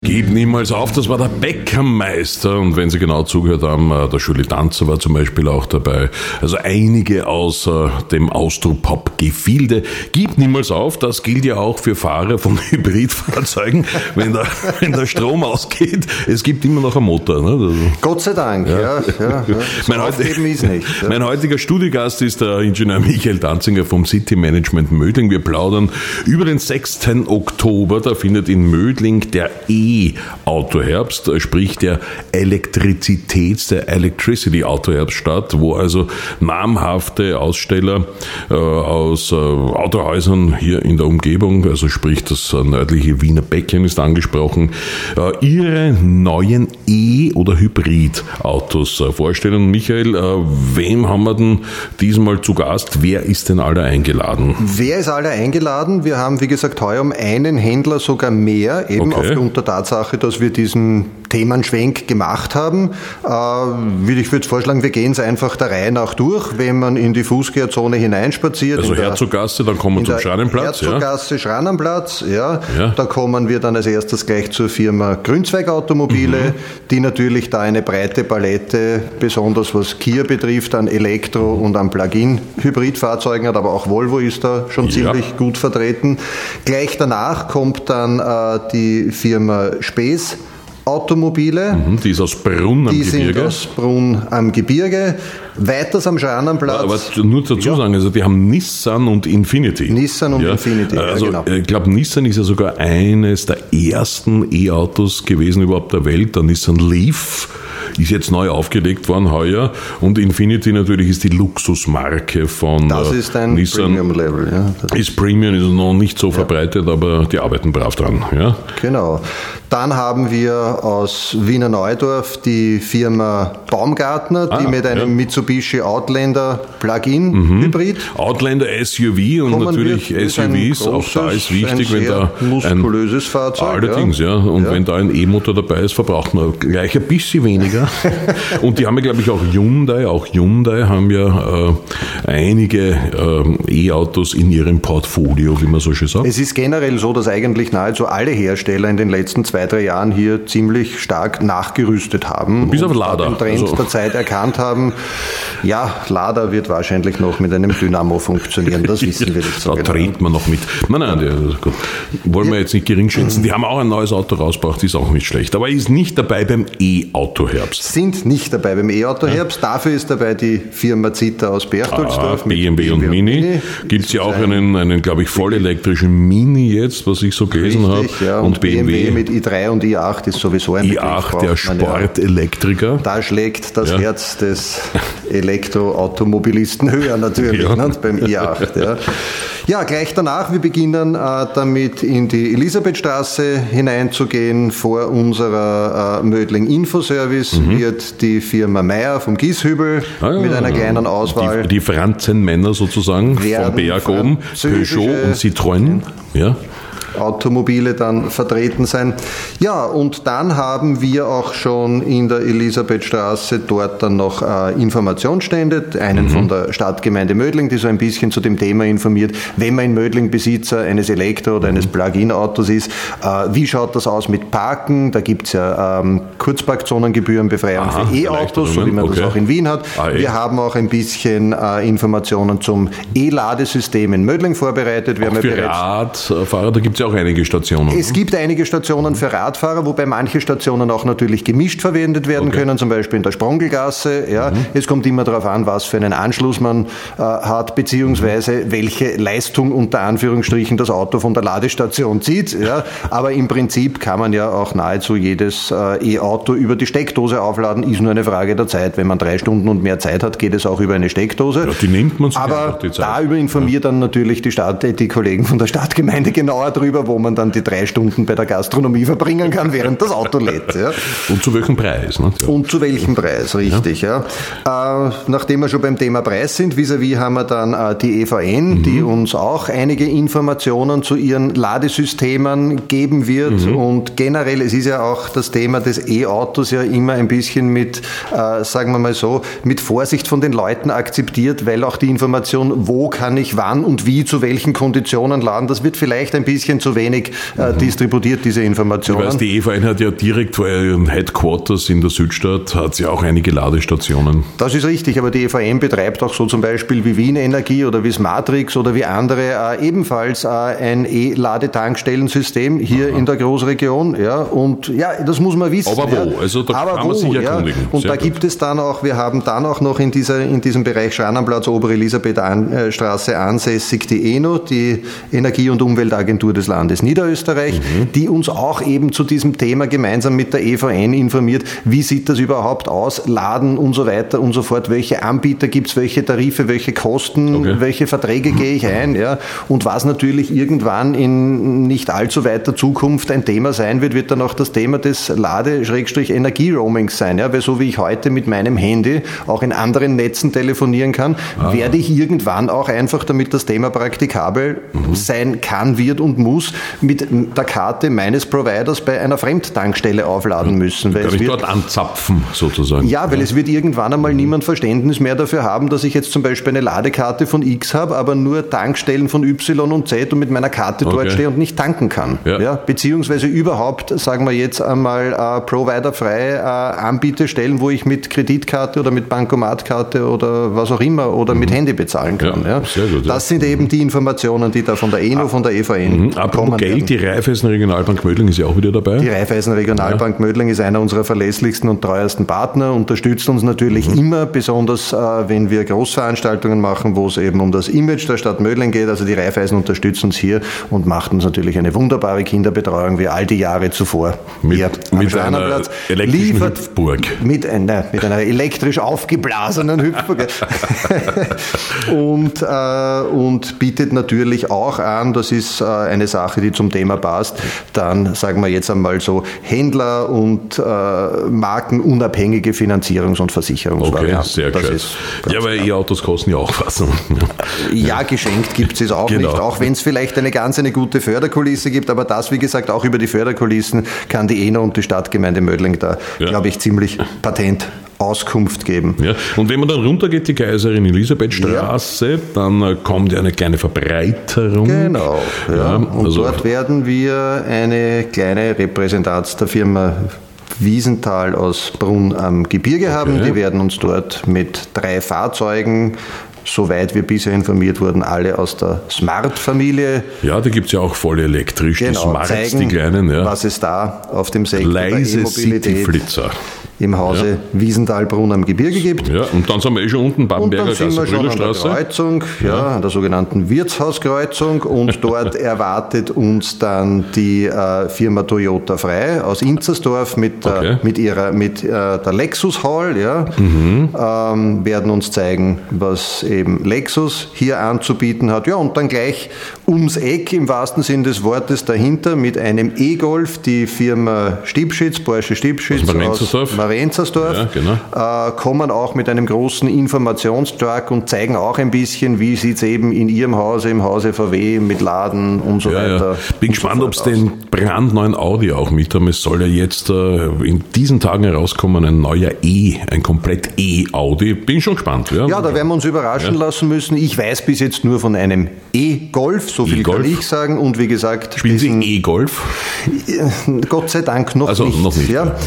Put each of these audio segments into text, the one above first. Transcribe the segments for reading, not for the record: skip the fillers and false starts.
Gib niemals auf, das war der Bäckermeister. Und wenn Sie genau zugehört haben, der Schuli Danzer war zum Beispiel auch dabei. Also einige aus dem Austropop-Gefilde. Gib niemals auf, das gilt ja auch für Fahrer von Hybridfahrzeugen. Wenn der Strom ausgeht, es gibt immer noch einen Motor. Ne? Gott sei Dank, ja. Mein heutiger Studiogast ist der Ingenieur Michael Danzinger vom City Management Mödling. Wir plaudern über den 6. Oktober. Da findet in Mödling der E-Autoherbst, sprich der Electricity-Autoherbst statt, wo also namhafte Aussteller aus Autohäusern hier in der Umgebung, also sprich das nördliche Wiener Becken ist angesprochen, ihre neuen E- oder Hybridautos vorstellen. Michael, wem haben wir denn diesmal zu Gast? Wer ist denn alle eingeladen? Wer ist alle eingeladen? Wir haben, wie gesagt, heuer um einen Händler sogar mehr, eben aufgrund der Tatsache, dass wir diesen Themenschwenk gemacht haben. Ich würde vorschlagen, wir gehen es einfach der Reihe nach durch. Wenn man in die Fußgängerzone hineinspaziert. Also Herzoggasse, dann kommen wir zum Schrannenplatz. Herzoggasse, Schrannenplatz, ja. Da kommen wir dann als erstes gleich zur Firma Grünzweig Automobile, die natürlich da eine breite Palette, besonders was Kia betrifft, an Elektro- und an Plug-in-Hybridfahrzeugen hat, aber auch Volvo ist da schon ziemlich gut vertreten. Gleich danach kommt dann die Firma Spees Automobile. Die ist aus Brunn am Gebirge. Die sind aus Brunn am Gebirge. Weiters am Schrannenplatz. Aber nur dazu sagen, also die haben Nissan und Infiniti. Infiniti, also, genau. Ich glaube, Nissan ist ja sogar eines der ersten E-Autos gewesen überhaupt der Welt. Der Nissan Leaf ist jetzt neu aufgelegt worden heuer. Und Infiniti natürlich ist die Luxusmarke von Nissan. Das ist ein Premium-Level. Ja. Ist Premium, ist noch nicht so verbreitet, aber die arbeiten brav dran. Ja. Genau. Dann haben wir aus Wiener Neudorf die Firma Baumgartner, die mit einem Mitsubishi Outlander Plug-in-Hybrid. Outlander SUV und natürlich SUVs, auch da ist wichtig, wenn da muskulöses Fahrzeug. Allerdings, wenn da ein E-Motor dabei ist, verbraucht man gleich ein bisschen weniger. Und die haben ja, glaube ich, auch Hyundai haben ja einige E-Autos in ihrem Portfolio, wie man so schön sagt. Es ist generell so, dass eigentlich nahezu alle Hersteller in den letzten 2-3 Jahren hier ziemlich stark nachgerüstet haben. Bis auf Lada. Den Trend der Zeit erkannt haben. Ja, Lada wird wahrscheinlich noch mit einem Dynamo funktionieren, das wissen wir nicht so genau. Da dreht man noch mit. Nein, gut. Wollen wir jetzt nicht gering schätzen. Die haben auch ein neues Auto rausgebracht, ist auch nicht schlecht. Aber ist nicht dabei beim E-Autoherbst. Sind nicht dabei beim E-Autoherbst. Dafür ist dabei die Firma Zita aus Berchtoldsdorf. BMW und Mini. Gibt es ja auch einen, glaube ich, vollelektrischen Mini jetzt, was ich so gelesen habe. Ja, und BMW mit i3 und i8 ist sowieso ein i8, der Sportelektriker. Da schlägt das Herz des Elektroautomobilisten höher natürlich, beim i8. Ja, gleich danach, wir beginnen damit in die Elisabethstraße hineinzugehen. Vor unserer Mödling Infoservice wird die Firma Meyer vom Gieshübel mit einer kleinen Auswahl. Die Franzenmänner sozusagen vom Berg oben, Peugeot und Citroën. Ja. Automobile dann vertreten sein. Ja, und dann haben wir auch schon in der Elisabethstraße dort dann noch Informationsstände, einen von der Stadtgemeinde Mödling, die so ein bisschen zu dem Thema informiert, wenn man in Mödling Besitzer eines Elektro- oder eines Plug-in-Autos ist, wie schaut das aus mit Parken? Da gibt es ja Kurzparkzonengebührenbefreiung für E-Autos, so wie man das auch in Wien hat. Wir haben auch ein bisschen Informationen zum E-Ladesystem in Mödling vorbereitet. Wir auch haben für Radfahrer, da gibt es ja auch einige Stationen. Es gibt einige Stationen für Radfahrer, wobei manche Stationen auch natürlich gemischt verwendet werden können, zum Beispiel in der Sprongelgasse. Ja. Es kommt immer darauf an, was für einen Anschluss man hat, beziehungsweise welche Leistung unter Anführungsstrichen das Auto von der Ladestation zieht. Ja. Aber im Prinzip kann man ja auch nahezu jedes E-Auto über die Steckdose aufladen, ist nur eine Frage der Zeit. Wenn man 3 Stunden und mehr Zeit hat, geht es auch über eine Steckdose. Ja, die nimmt man sich aber die Zeit. Darüber informiert dann natürlich die Kollegen von der Stadtgemeinde genauer drüber, wo man dann die 3 Stunden bei der Gastronomie verbringen kann, während das Auto lädt. Ja. Und zu welchem Preis? Ne? Ja. Und zu welchem Preis, richtig. Ja. Nachdem wir schon beim Thema Preis sind, vis-à-vis haben wir dann die EVN, die uns auch einige Informationen zu ihren Ladesystemen geben wird. Und generell, es ist ja auch das Thema des E-Autos ja immer ein bisschen mit, sagen wir mal so, mit Vorsicht von den Leuten akzeptiert, weil auch die Information, wo kann ich wann und wie zu welchen Konditionen laden, das wird vielleicht ein bisschen zu wenig distributiert, diese Informationen. Ich weiß, die EVN hat ja direkt vor ihren Headquarters in der Südstadt, hat sie auch einige Ladestationen. Das ist richtig, aber die EVN betreibt auch so zum Beispiel wie Wien Energie oder wie Smartrix oder wie andere ebenfalls ein E-Ladetankstellensystem hier in der Großregion. Ja, und ja, das muss man wissen. Aber wo? Ja. Also da kann man sich erkundigen. Und da gibt es dann auch, wir haben dann auch noch in diesem Bereich Schrannenplatz, Obere Elisabethstraße ansässig die ENO, die Energie- und Umweltagentur des Landes Niederösterreich, die uns auch eben zu diesem Thema gemeinsam mit der EVN informiert, wie sieht das überhaupt aus, Laden und so weiter und so fort, welche Anbieter gibt es, welche Tarife, welche Kosten, welche Verträge gehe ich ein, ja, und was natürlich irgendwann in nicht allzu weiter Zukunft ein Thema sein wird dann auch das Thema des Lade-Energie-Roamings sein, ja, weil so wie ich heute mit meinem Handy auch in anderen Netzen telefonieren kann, werde ich irgendwann auch einfach, damit das Thema praktikabel sein kann, wird und muss, mit der Karte meines Providers bei einer Fremdtankstelle aufladen müssen. Weil kann ich dort anzapfen, sozusagen. Ja, weil es wird irgendwann einmal niemand Verständnis mehr dafür haben, dass ich jetzt zum Beispiel eine Ladekarte von X habe, aber nur Tankstellen von Y und Z und mit meiner Karte dort stehe und nicht tanken kann. Ja, beziehungsweise überhaupt, sagen wir jetzt einmal, providerfrei Anbieterstellen, wo ich mit Kreditkarte oder mit Bankomatkarte oder was auch immer oder mit Handy bezahlen kann. Ja, sehr gut, das sind eben die Informationen, die da von der ENO, von der EVN kommen. Geld, die Raiffeisen Regionalbank Mödling ist ja auch wieder dabei. Die Raiffeisen Regionalbank Mödling ist einer unserer verlässlichsten und treuesten Partner, unterstützt uns natürlich immer, besonders wenn wir Großveranstaltungen machen, wo es eben um das Image der Stadt Mödling geht. Also die Raiffeisen unterstützt uns hier und macht uns natürlich eine wunderbare Kinderbetreuung wie all die Jahre zuvor. Mit einer elektrischen Hüpfburg. Mit einer elektrisch aufgeblasenen Hüpfburg. und bietet natürlich auch an, das ist eine Sache, die zum Thema passt, dann sagen wir jetzt einmal so Händler und markenunabhängige Finanzierungs- und Versicherungsvarianten. Okay, sehr gescheit. Ja, weil E-Autos kosten ja auch was. Ja, geschenkt gibt es auch nicht, auch wenn es vielleicht eine gute Förderkulisse gibt, aber das, wie gesagt, auch über die Förderkulissen kann die ENO und die Stadtgemeinde Mödling da, glaube ich, ziemlich patent Auskunft geben. Ja, und wenn man dann runtergeht, die Kaiserin-Elisabeth-Straße, dann kommt ja eine kleine Verbreiterung. Genau, ja. Und also dort werden wir eine kleine Repräsentanz der Firma Wiesenthal aus Brunn am Gebirge haben. Die werden uns dort mit 3 Fahrzeugen, soweit wir bisher informiert wurden, alle aus der Smart-Familie. Ja, da gibt es ja auch voll elektrisch, die Smarts, zeigen, die kleinen. Ja. Was es da auf dem Sektor Leise City-Flitzer im Hause Wiesenthal-Brunn am Gebirge gibt. Ja, und dann sind wir schon unten, Babenberger Gasse, Brüderstraße. An der Kreuzung, an der sogenannten Wirtshauskreuzung, und dort erwartet uns dann die Firma Toyota Frei aus Inzersdorf mit der Lexus Hall, werden uns zeigen, was eben Lexus hier anzubieten hat. Ja, und dann gleich ums Eck, im wahrsten Sinn des Wortes, dahinter mit einem E-Golf, die Firma Stibschitz, Porsche Stibschitz aus Marenzersdorf, kommen auch mit einem großen Informationstruck und zeigen auch ein bisschen, wie sieht es eben in ihrem Hause, im Hause VW mit Laden und so weiter. Bin gespannt, ob es den brandneuen Audi auch mit haben. Es soll ja jetzt in diesen Tagen herauskommen ein neuer ein komplett E-Audi. Bin schon gespannt. Ja, da werden wir uns überraschen lassen müssen. Ich weiß bis jetzt nur von einem E-Golf, so viel kann ich sagen. Und wie gesagt... Spielen Sie E-Golf? Gott sei Dank noch nicht. Noch nicht. Ja.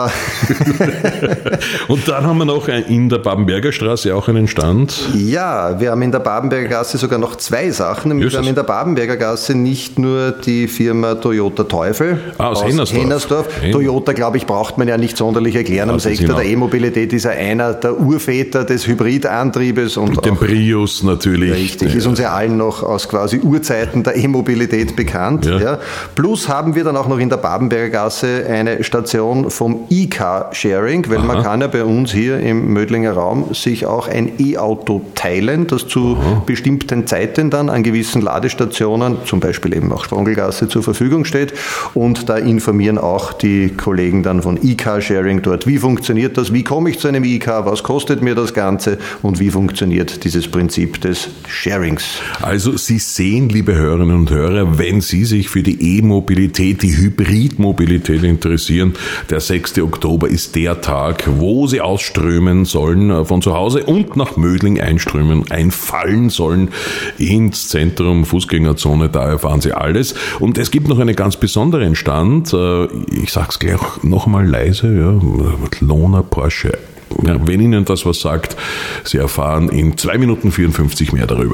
Und dann haben wir noch in der Babenberger Straße auch einen Stand. Ja, wir haben in der Babenberger Gasse sogar noch 2 Sachen. Nämlich wir haben in der Babenberger Gasse nicht nur die Firma Toyota Teufel aus Hennersdorf. Toyota, glaube ich, braucht man ja nicht sonderlich erklären. Am Sektor der E-Mobilität ist er einer der Urväter des Hybridantriebes. Und den Prius natürlich. Richtig, ist uns ja allen noch aus quasi Urzeiten der E-Mobilität bekannt. Ja. Plus haben wir dann auch noch in der Babenberger Gasse eine Station vom E-Car-Sharing, weil man kann ja bei uns hier im Mödlinger Raum sich auch ein E-Auto teilen, das zu bestimmten Zeiten dann an gewissen Ladestationen, zum Beispiel eben auch Sprongelgasse, zur Verfügung steht. Und da informieren auch die Kollegen dann von E-Car-Sharing dort, wie funktioniert das, wie komme ich zu einem E-Car, was kostet mir das Ganze und wie funktioniert dieses Prinzip des Sharings. Also Sie sehen, liebe Hörerinnen und Hörer, wenn Sie sich für die E-Mobilität, die Hybridmobilität interessieren, der 6. Oktober ist ist der Tag, wo sie ausströmen sollen von zu Hause und nach Mödling einfallen sollen ins Zentrum, Fußgängerzone, da erfahren sie alles. Und es gibt noch einen ganz besonderen Stand, ich sag's gleich noch mal leise, Lohner Porsche. Ja, wenn Ihnen das was sagt, Sie erfahren in 2 Minuten 54 mehr darüber.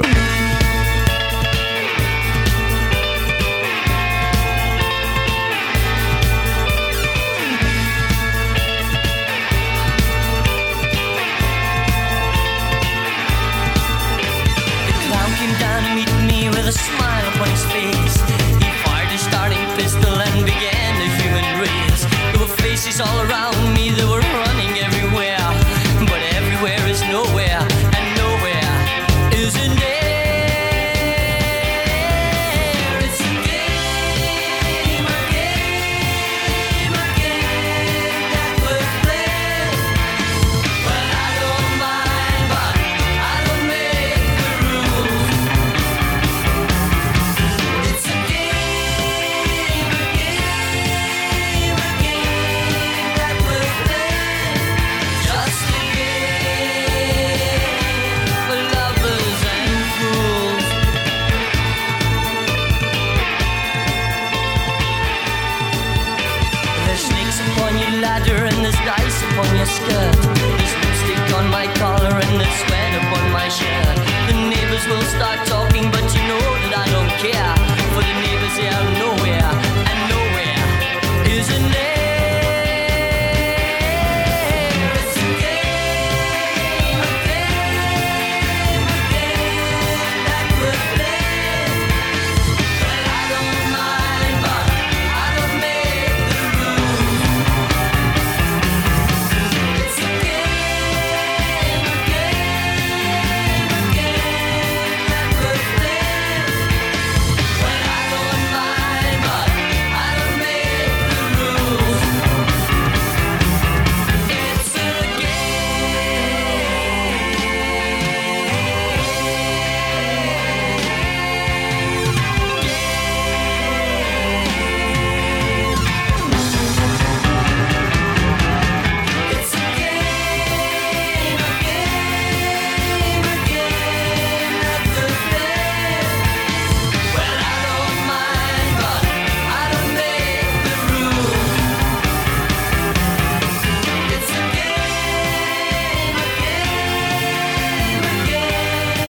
There's lipstick on my collar and there's sweat upon my shirt. The neighbors will start talking.